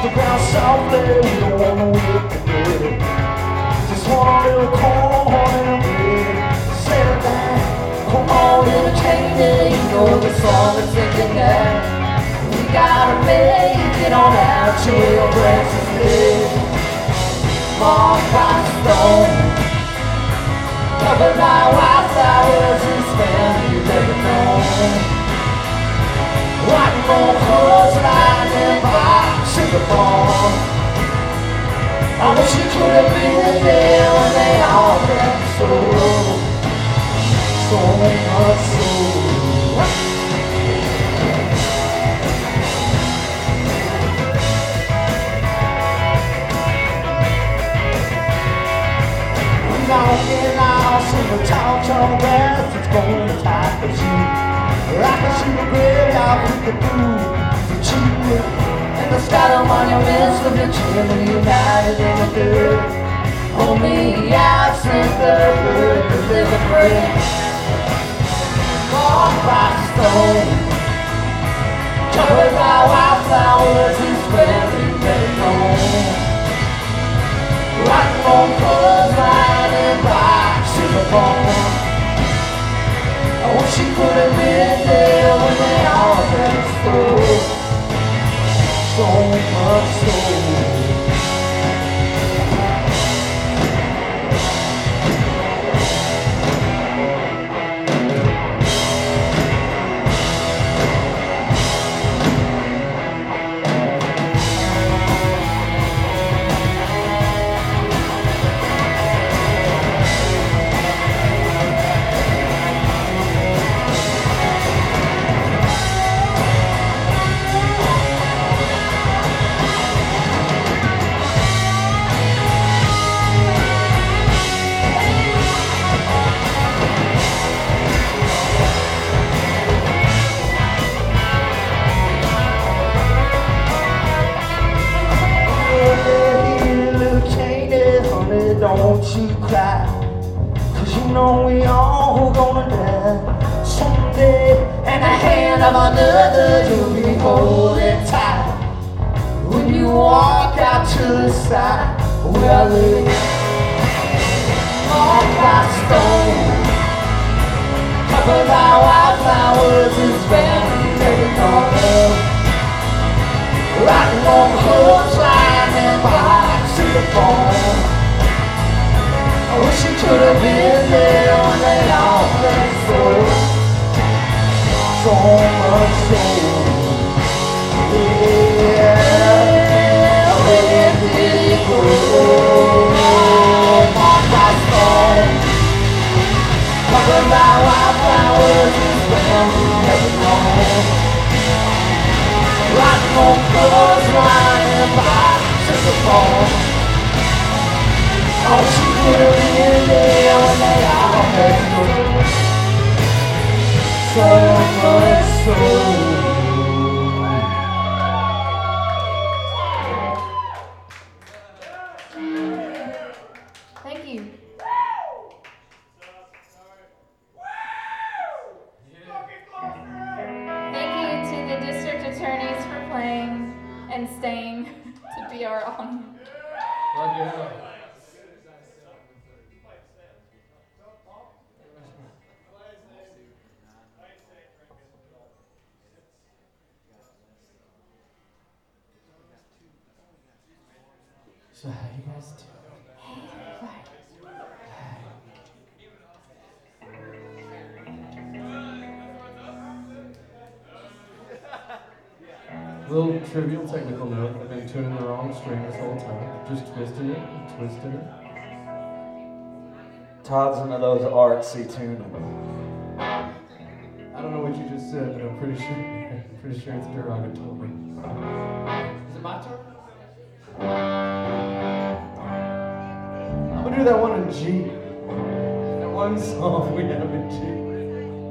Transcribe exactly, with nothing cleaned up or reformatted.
the ground softly, we don't wanna whip the bed. Just want a little corn and a bread. Settle down, come on, little Katie, you know the song is thinking that we gotta make it on out till grass is dead. Marked by stone, covered by wildflowers and spell you've never known. White more clothes lying by sugar bomb. I wish you could have been there when they all left so, so much so. Walking out in the tall, tall grass, it's gonna tie for you. I can see the graveyard with the blue, the cheer, and the sky monuments of the children united in the dirt. On the absent bird, the living bread, marked by stone, covered by wildflowers and spreading red known. Rock on clothes lying by sugar bone. I wish you could have been there when they all went through. So much so. Don't you cry, cause you know we all gonna die someday, and the hand of another you'll be holding tight when you walk out to the side where I live. Marked by stone, covered by wildflowers and spelling every corner. Rock on clothes lying by sugar bone. I wish you could have been there when they all went so, so much so. Yeah, where did it go? Marked by stone, covered by wildflowers and spells you never known. Rock on clothes lying by sugar bone. Oh, she could have been there when they all had so much so. Thank you. Thank you to the district attorneys for playing and staying to be our own. Love you. So how you guys doing? Little trivial technical note, I've been tuning the wrong string this whole time. Just twisting it and twisting it. Todd's one of those artsy tuning. I don't know what you just said, but I'm pretty sure I'm pretty sure it's derogatory. Is it my turn? I'm gonna do that one in G. That one song we have in G.